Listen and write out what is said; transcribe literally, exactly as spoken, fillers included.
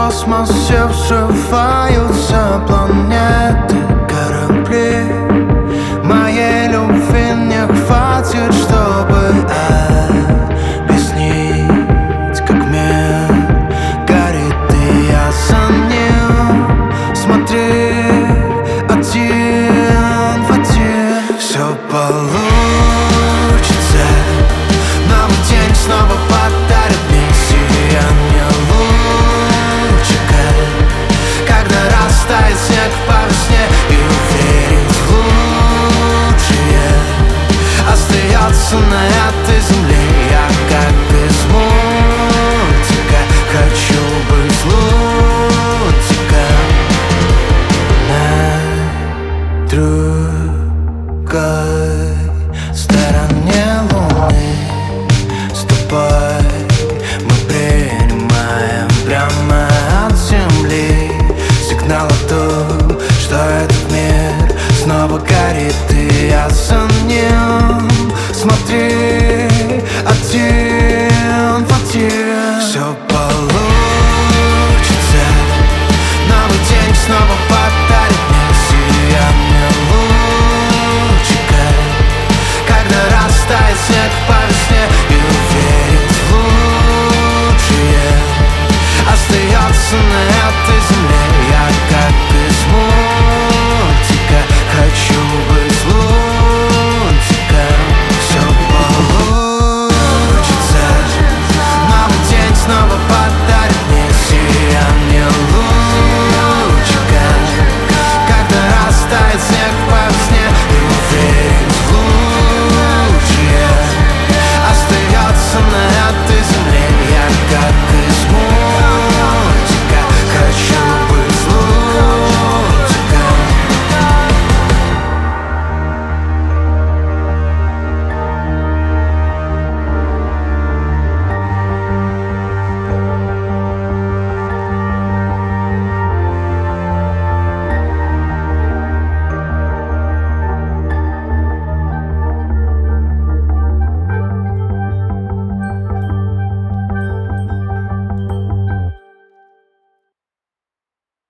космосе взрываются планеты, корабли. Моей любви не хватит, чтобы объяснить, как мир горит, и я за ним. Смотри, один в один. Все получится. Новый день снова подарит мне сияние лучика, когда растает снег по весне, и верить в лучшее остается на этой земле. Я как из мультика хочу быть лунтиком на другой стороне луны. С тобой мы принимаем прямо от земли сигнал о том, что этот мир снова горит, и я за ним. Смотри,